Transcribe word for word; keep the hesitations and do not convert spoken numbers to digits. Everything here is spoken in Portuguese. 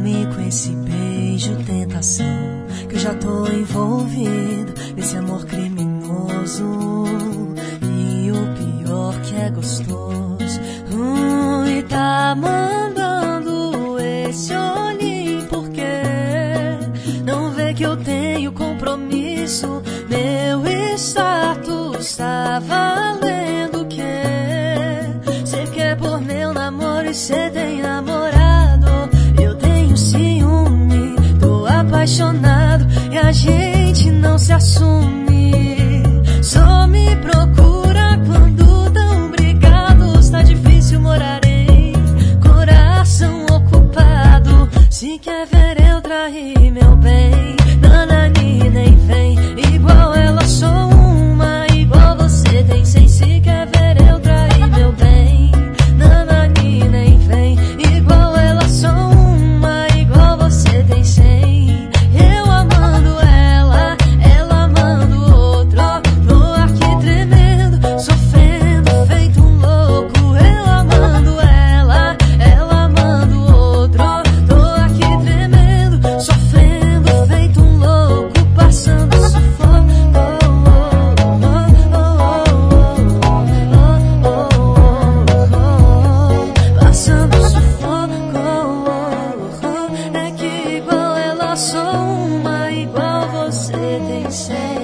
some com esse beijo tentação, que eu já tô envolvido nesse amor criminoso. E o pior que é gostoso, hum, e tá mandando esse olhinho, porque não vê que eu tenho compromisso. Meu status tá valendo o quê? Cê quer por meu namoro e cê tem namorado. Eu tenho ciúme, tô apaixonado e a gente não se assume. Só me procura quando tão brigados. Tá difícil morar em coração ocupado. Se quer ver eu trair meu bem, nanani nem vem. Igual ela sou uma, igual você tem cem. Se quer ver eu trair meu bem, nanani nem vem. Igual ela sou uma, igual você tem cem. Eu amando ela, ela amando outro. Tô aqui tremendo, sofrendo, feito um louco. Eu amando ela, ela amando outro. Tô aqui tremendo, sofrendo, feito um louco. Passando sufoco. Passando sufoco. É que igual ela sou uma, igual você tem cem.